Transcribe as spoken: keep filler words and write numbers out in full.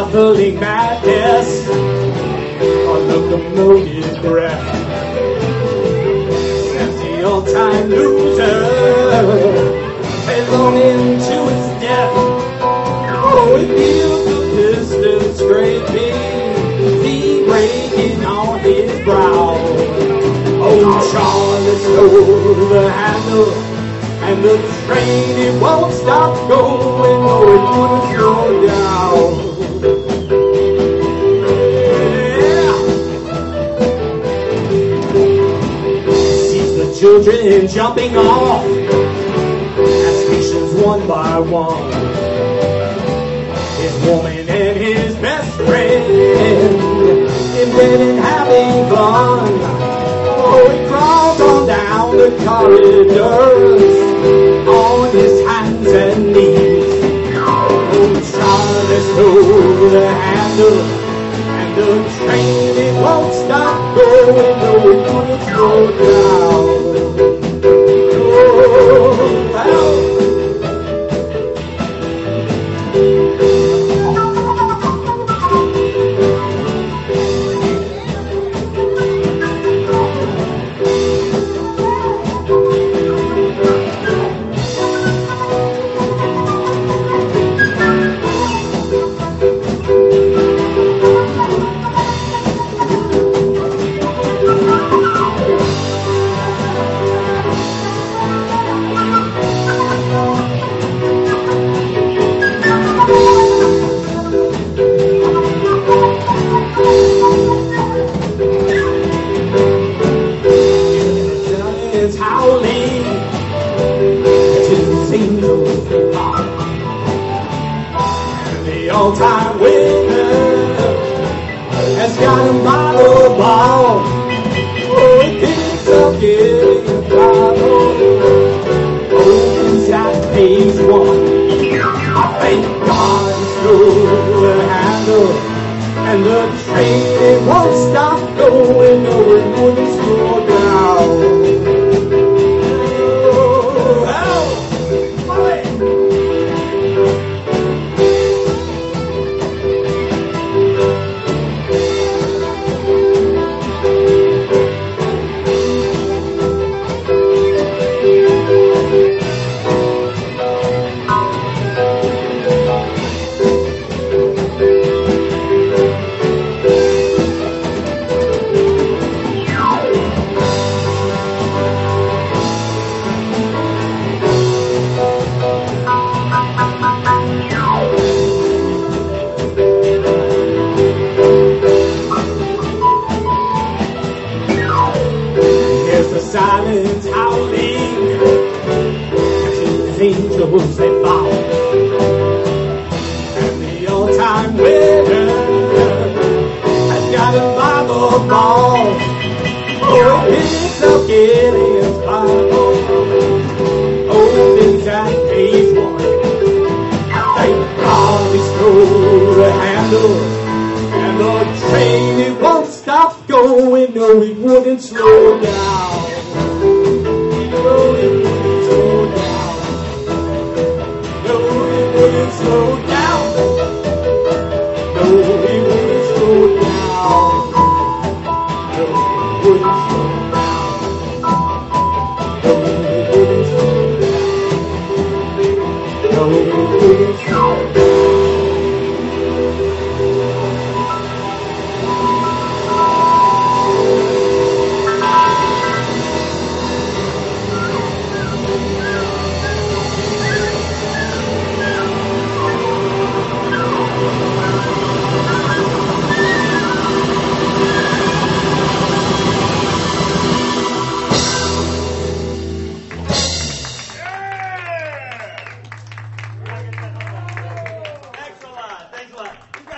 shuffling madness, a locomotive breath. As the old-time loser fell on into its death. Oh, it feels the pistons scraping, feet breaking on his brow. Oh, Charlotte stole the handle, and the train, it won't stop going, no, it wouldn't slow down. Yeah. Sees the children jumping off at stations one by one. His woman and his best friend in bed and having fun. Oh, he crawls on down the corridors on his hands and knees. Oh, Charlie stole the handle, and the train, it won't stop going, no, it wouldn't slow down. Oh, well. All-time winner has got him by the ball. Oh, he picks up getting a bottle. Opens at page one. I thank God he stole the handle, and the train, it won't stop going, no, it wouldn't slow down. Silence howling, two angels they fall, and the all-time winner has got him by the ball. Oh, he picks up Gideon's Bible, opens at page one. Thank God he stole the handle, and the train, it won't stop going, no, it wouldn't slow down. No, it wouldn't slow down. No, it wouldn't slow down. No, it wouldn't slow down. No, it wouldn't slow down. No, it wouldn't slow down. No, it wouldn't slow down.